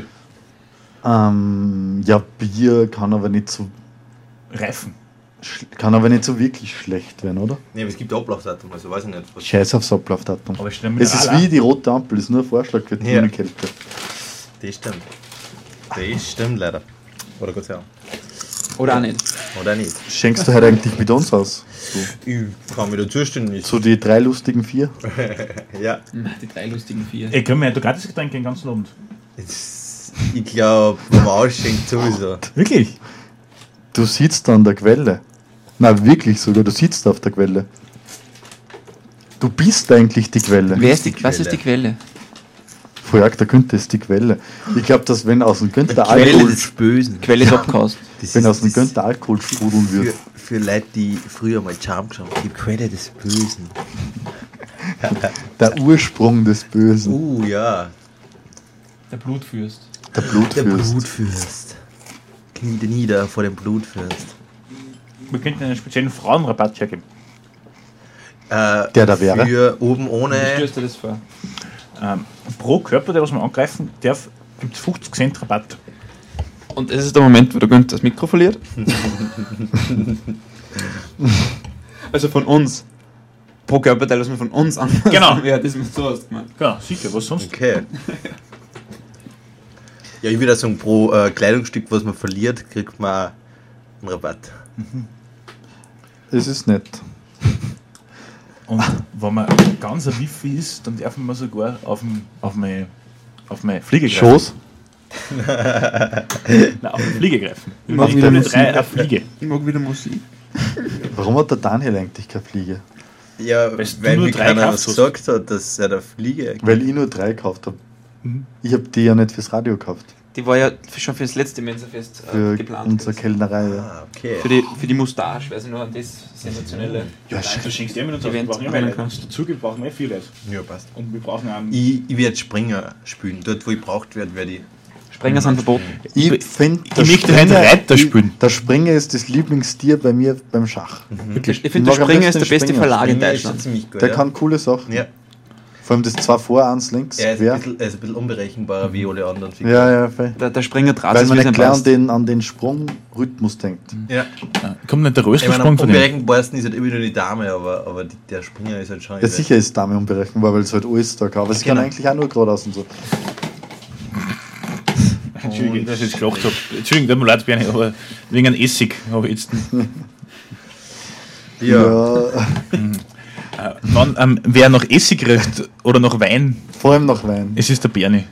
Ähm, ja, Bier kann aber nicht so Reifen. sch- kann aber nicht so wirklich schlecht werden, oder? Nee, aber es gibt Ablaufdatum, also weiß ich nicht. Was Scheiß aufs Ablaufdatum. Aber schnell Es ist wie die rote Ampel, ist nur ein Vorschlag für die Ja. Kälte. das stimmt. Das stimmt leider. Oder Gott sei Dank. Oder auch nicht. Oder nicht. Schenkst du heute eigentlich mit uns aus? Ich kann mir dazu stellen. Ich So die drei lustigen vier? ja. Die drei lustigen vier. Ey, können wir ja gratis Getränke den ganzen Abend. Das, ich glaube, wenn man ausschenkt, sowieso. Wirklich? Du sitzt an der Quelle. Na wirklich sogar, du sitzt auf der Quelle. Du bist eigentlich die Quelle. Wer ist die, die was ist die Quelle? Fragt der Günther ist die Quelle. Ich glaube, dass wenn aus dem Günther Quelle Alkohol, des Bösen. Quelle Topcast. Das wenn ist- aus dem das- Günther Alkohol sprudeln Für, wird. für Leute, die früher mal Charme geschaut haben, die Quelle des Bösen. Der Ursprung des Bösen. Uh, ja. Der Blutfürst. Der Der Blutfürst. Blutfürst. Knie dir nieder vor dem Blutfürst. Wir könnten einen speziellen Frauenrabatt hergeben. Äh, Der da wäre? Für oben Wie ohne. stößt du das vor? Ähm, pro Körper, der was man angreifen darf, gibt es fünfzig Cent Rabatt. Und es ist der Moment, wo der Günther das Mikro verliert. Also von uns. Pro Körperteil, was man von uns an. Genau. Ja, das ist so hast gemeint. Ja, sicher, was sonst? Okay. Ja, ich würde sagen, pro äh, Kleidungsstück, was man verliert, kriegt man einen Rabatt. Es ist nett. Und wenn man ganz ein Wifi ist, dann darf man sogar auf, dem, auf, meine, auf meine Fliege greifen. Schoß? Nein, auf die Fliege greifen. Ich mag Ich wieder bin Musik. drei eine Fliege. Ich mag wieder Musik. Warum hat der Daniel eigentlich keine Fliege? Ja, Weil du weil nur mir drei keiner gekauft was hast. gesagt hat, dass er der Fliege. Weil ich nur drei gekauft habe. Ich habe die ja nicht fürs Radio gekauft. Die war ja schon fürs letzte Mensa-Fest äh, Für geplant. unsere gewesen. Kellnerei. Ja. Ah, okay. Für die, für die Mustache, weil sie noch an das sensationelle. Ja, du schenkst dir mit uns aus. Wir Event brauchen ja erinnern mehr Leute. Dazu wir brauchen mehr viel Leute. Ja, passt. Und wir brauchen einen. Ich, ich werde Springer spielen. Dort, wo ich braucht werde, werde ich. Sprenger sind verboten. Ich finde, ich möchte einen Reiter spielen. Der Springer ist das Lieblingstier bei mir beim Schach. Ich finde, der mag am Springer ist besten der beste Springer. Verlag in Springer ist schon Deutschland. ziemlich gut. Der ja. kann coole Sachen. Ja. Vor allem das zwei vor, eins links. Er ist, Wer? ein bisschen, er ist ein bisschen unberechenbarer wie alle anderen Figuren. Ja, ja, voll. Der, der Springer draht Weil sich man wie nicht sein klar an passt. den, an den Sprungrhythmus denkt. Ja. Kommt nicht der Ich meine, am Röstersprung von dem? unberechenbarsten ist halt immer nur die Dame, aber, aber die, der Springer ist halt schon. Ja, sicher ist Dame unberechenbar, weil es halt alles da kann. Aber sie kann Genau. eigentlich auch nur geradeaus und so. Entschuldigung, dass ich jetzt gelacht habe. Entschuldigung, tut mir leid, Bernie, aber wegen einem Essig habe ich jetzt. Ja. Äh, wann, ähm, wer nach Essig riecht oder nach Wein, Vor allem nach Wein. es ist der Bernie.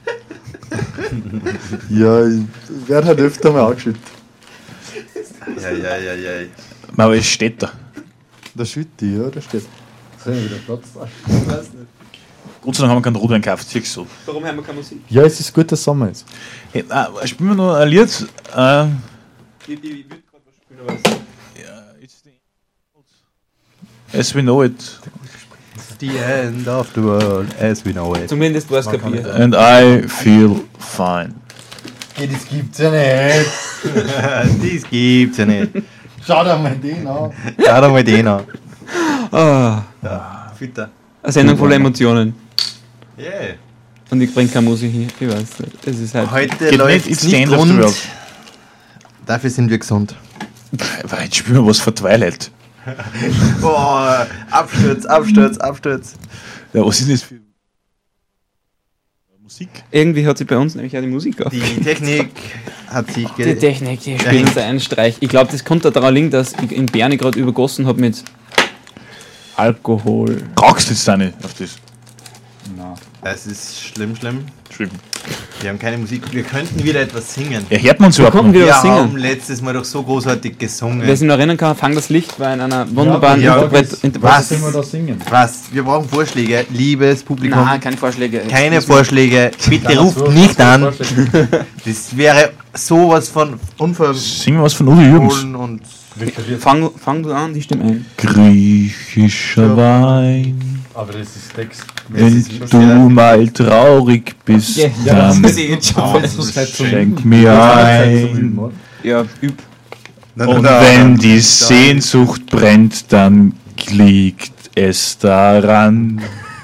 Ja, ich werde halt öfter mal angeschüttet. Ja, ja, ja, ja. Aber es steht da. Der Schütti, ja, der steht. Soll ich wieder Platz da? Gott sei Dank haben wir keinen Rotwein gekauft, siehst so. Warum haben wir keine Musik? Ja, es ist gut, dass Sommer ist. Hey, äh, spielen wir noch ein Lied? Äh, Ich, ich, ich würde gerade was spielen, aber es- it's the As we know it. The end of the world as we know it. zumindest war es kapiert. And I feel fine. Ja, das gibt's ja nicht. Das gibt's ja nicht. Schau dir mal den an. Schau dir mal den an. Ah, Ja, Fitter. eine Sendung voller Emotionen. Yeah. Und ich bringe keine Musik hier. Ich weiß nicht. Es ist halt. Heute Geht läuft nicht, es it's the nicht end of the rund. world. Dafür sind wir gesund. Weil jetzt spielen wir was für Twilight. Boah, Absturz, Absturz, Absturz. Ja, was ist das für Musik? Irgendwie hat sich bei uns nämlich auch die Musik auf. Die Technik hat sich Die ge Technik, die spielt uns einen Streich. Ich glaube, das kommt daran liegen, dass ich in Bernie gerade übergossen habe mit Alkohol. Rauchst jetzt da nicht auf das? Es ist schlimm, schlimm. Schlimm. Wir haben keine Musik. Wir könnten wieder etwas singen. Ja, hört man uns überhaupt konnten noch? wir- Wir was singen. haben letztes Mal doch so großartig gesungen. Wer sich noch erinnern kann, Fang das Licht war in einer wunderbaren ja, Interpret was? Interpret Was sollen wir da singen? Was? Wir brauchen Vorschläge. Liebes Publikum. Nein, keine Vorschläge. Keine Vorschläge. Bitte ruft nicht an. Das wäre sowas von Singen wir was von Udo Jürgens. unverhohlen und Fang, fang du an, die Stimme ein. Griechischer Wein, Aber das ist Text. wenn ist schon du sehr- mal traurig bist, dann schenk mir ein. Ja, üb. Und wenn die Sehnsucht brennt, dann liegt es daran,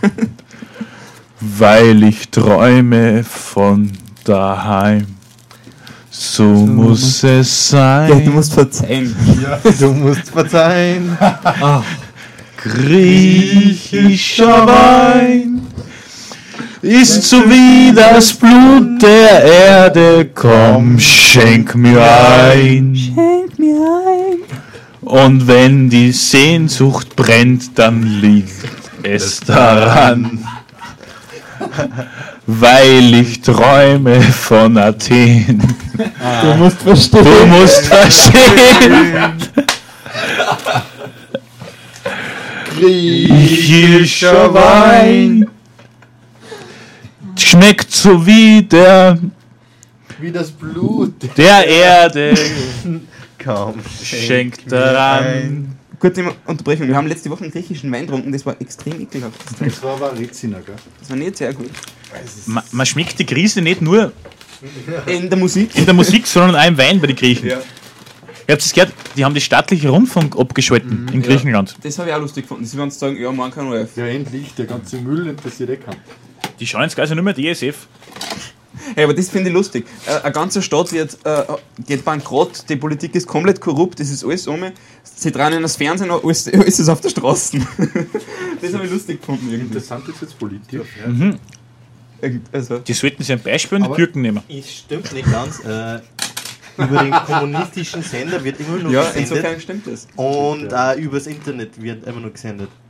weil ich träume von daheim. So muss es sein. Ja, du musst verzeihen. du musst verzeihen. Griechischer Wein ist so wie das Blut der Erde. Komm, schenk mir ein. Schenk mir ein. Und wenn die Sehnsucht brennt, dann liegt es daran, weil ich träume von Athen. Du musst verstehen. Du musst verstehen. Griechischer Wein schmeckt so wie der Wie das Blut. der Erde. Komm, Schenkt daran. Kurze Unterbrechung. Wir haben letzte Woche einen griechischen Wein getrunken, das war extrem ekelhaft. Das war aber Rizina, gell? Das war nicht sehr gut. Man, man schmeckt die Krise nicht nur In der Musik. in der Musik, sondern auch im Wein bei den Griechen. Ihr habt es gehört, die haben die staatliche Rundfunk abgeschalten in Griechenland. Das habe ich auch lustig gefunden. Sie werden sagen, ja, morgen kann O R F. Ja, endlich, der ganze Müll interessiert eh keinen. Die schauen jetzt also nur mehr die E S F. Hey, aber das finde ich lustig. Äh, eine ganze Stadt wird, äh, geht bankrott, die Politik ist komplett korrupt, das ist alles um. Sie drehen in das Fernsehen, alles, alles ist auf der Straße. Das habe ich lustig gefunden irgendwie. Interessant ist jetzt politisch. Irgend- Also, Die sollten sich ein Beispiel an die Aber- Türken nehmen. Es stimmt nicht ganz. Äh, über den kommunistischen Sender wird immer nur ja, gesendet. insofern stimmt das. Und auch übers Internet wird immer nur gesendet.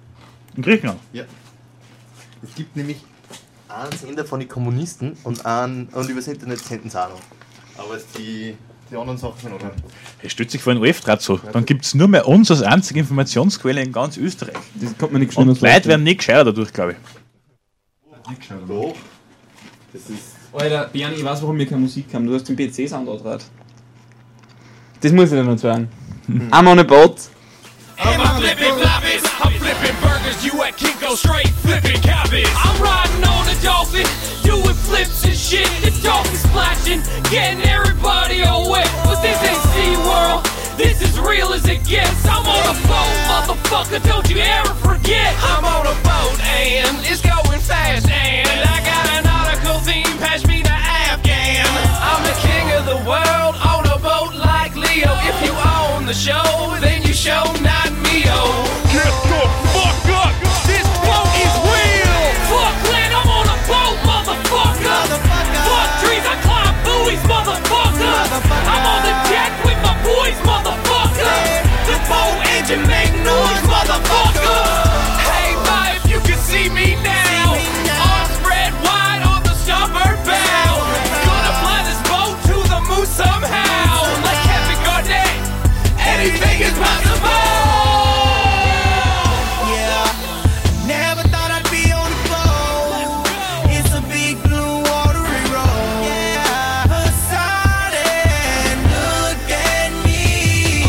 In Griechenland? Ja. Es gibt nämlich einen Sender von den Kommunisten und, einen, und übers Internet senden sie auch noch. Aber die, die anderen Sachen sind auch noch. Es stellt sich vor ein O F-Draht so. Dann gibt es nur mehr uns als einzige Informationsquelle in ganz Österreich. Das kann man nicht Und die Leute werden nicht gescheiter dadurch, glaube ich. Doch. Das ist. Alter, Bernie, ich weiß, warum wir keine Musik haben. Du hast den P C-Soundrad. Das muss ich dir noch sagen. I'm on a boat. I'm flipping floppies, I'm flipping burgers, you at Kinko straight flipping cabbies. I'm riding on a dolphin, doing flips and shit. The dolphin splashing, getting everybody all wet. But this ain't SeaWorld, this is real as it gets. I'm on a boat, motherfucker, don't you ever forget. I'm on a boat and it's going fast and I got an nautical theme, pass me the Afghan. I'm the king of the world, on a boat like Leo. If you own the show, then you show not Mio. Get the fuck up! This boat is real! Fuck land, I'm on a boat, motherfucker! Fuck trees, I climb buoys, motherfucker! I'm on the deck with my boys, motherfucker! The boat engine make noise, motherfucker! Hey, ma, if you can see me now, arms spread wide on the starboard bow. Gonna fly this boat to the moon somehow. Like Kevin Garnett, anything is possible. Yeah, never thought I'd be on the boat. It's a big blue watery road. Yeah, Poseidon, look at me.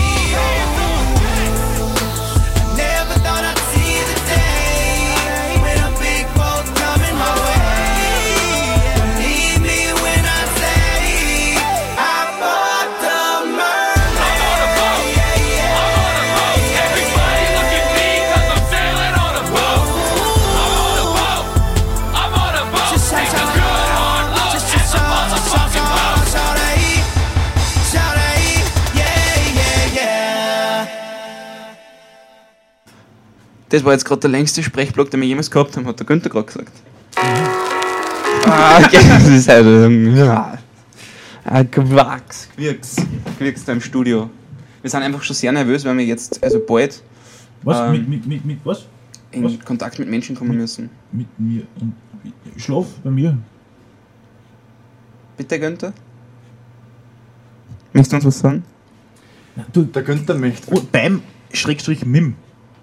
Never thought I'd see the day when a big boat coming my way. Believe me when I say I fucked a mermaid. I'm on a boat. I'm on a boat. Everybody look at me 'cause I'm sailing on a boat. I'm on a boat. I'm on a boat. Take a good hard look at the motherfucking boat. Das war jetzt gerade der längste Sprechblock, den wir jemals gehabt haben, hat der Günther gerade gesagt. Ah, okay. Das ist halt. Ja. Ah, Quacks, Quirks, Quirks da im Studio. Wir sind einfach schon sehr nervös, weil wir jetzt, also bald, Was? Ähm, mit, mit, mit, mit was? in Was? Kontakt mit Menschen kommen müssen. Mit mir. Und Schlaf bei mir. Bitte, Günther? Möchtest du uns was sagen? Du, Der Günther möchte. oh, beim Schrägstrich Mim.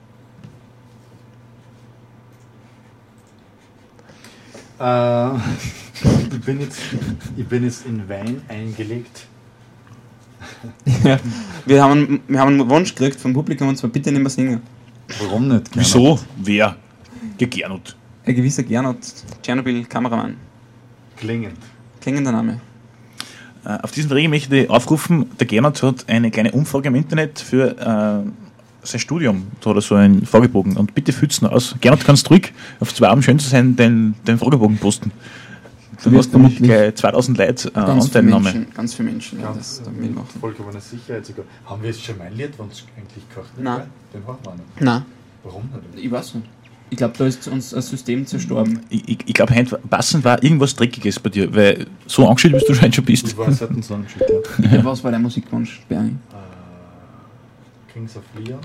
Äh, ich, bin jetzt, ich bin jetzt in Wein eingelegt. Ja. Wir haben, wir haben einen Wunsch gekriegt vom Publikum, und zwar bitte nicht mehr singen. Warum nicht? Wieso? Wer? Der Gernot. Ein gewisser Gernot, Tschernobyl-Kameramann. Klingend. Klingender Name. Äh, auf diesen Regen möchte ich aufrufen, der Gernot hat eine kleine Umfrage im Internet für äh, sein Studium, da hat er so einen Fragebogen, und bitte füllt's noch aus. Gernot, kannst du ruhig auf zwei Abend schön zu sein, den, den Fragebogen posten. Du hast nämlich gleich zweitausend Leute äh, Ganz viele Anteilnahme. Menschen, ganz viele Menschen, ja, das da mitmachen. Vollkommene Sicherheit sogar. Haben wir jetzt schon mein Lied, wenn es eigentlich gekocht wird? Nein. Den haben wir nicht. Nein, Warum nicht? ich weiß nicht. Ich glaube, da ist uns ein System zerstorben. Ich, ich, ich glaube, passend war irgendwas Dreckiges bei dir, weil so angestellt bist du schon schon bist. Ich weiß, hat einen Song geschickt, ja. Ja. Was war dein Musikwunsch, Bernie? Kings of Leon.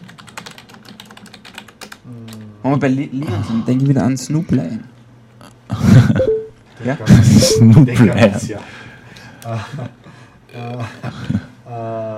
Wenn wir bei Le- Leon sind, denke ich wieder an Snoop Lion. Ja? Snoop Den Lion. gab's ja. Ah, ah, ah,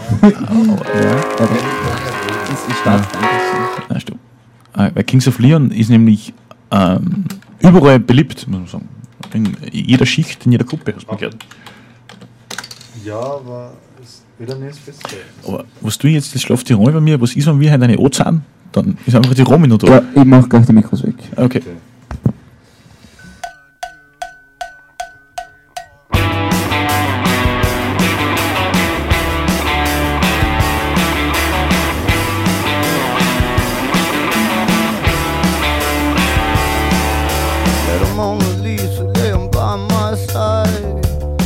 Das ist Staatsdankeschön. Ja, stimmt. Äh, Weil Kings of Leon ist nämlich ähm, überall beliebt, muss man sagen. In jeder Schicht, in jeder Gruppe, hast du mal gehört. ja, aber ist wieder nicht das Beste. Aber was du jetzt, das schläft die Räume bei mir, was ist, wenn wir halt eine Ozean, dann ist einfach die Romi noch da. Ja, ich mach gleich die Mikros weg. Okay. Let 'em on the leash and lay 'em by my side.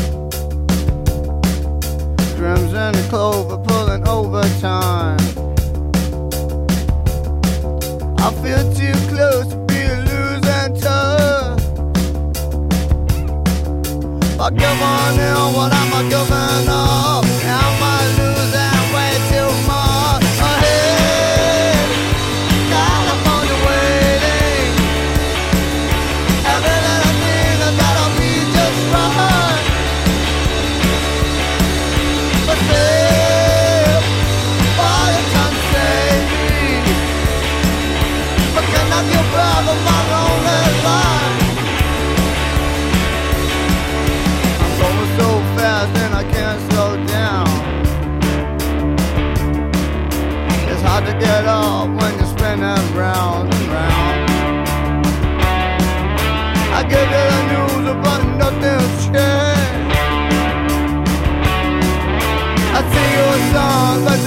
Drums and a clover pulling overtime. I feel too close to be a losing touch. If I give on in, what am I giving up? Am I losing way too much? Ahead, California way.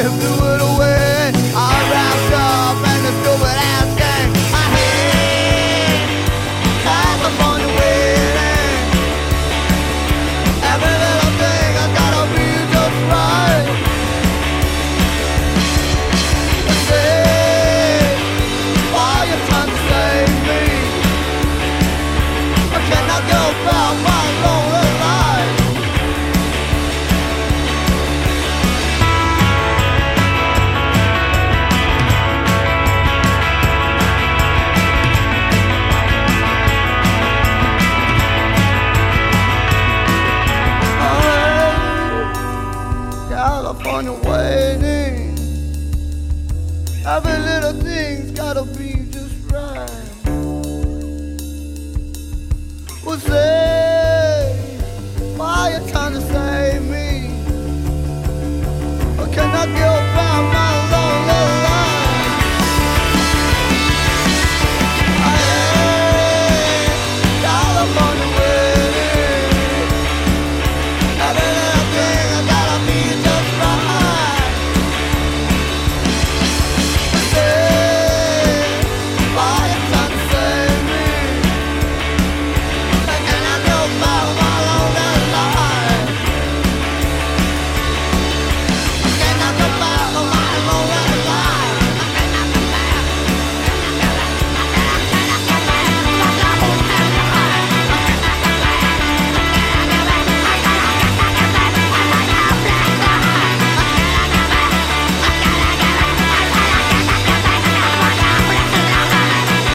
and threw it away. I wrapped up in the stupid ass gang. I hate California waiting. Every little thing I gotta be just right. And say, why you trying to save me? I cannot go about my lonely life. California waiting. Every little thing's gotta be just right. Well, say, why you trying to save me? Or can I go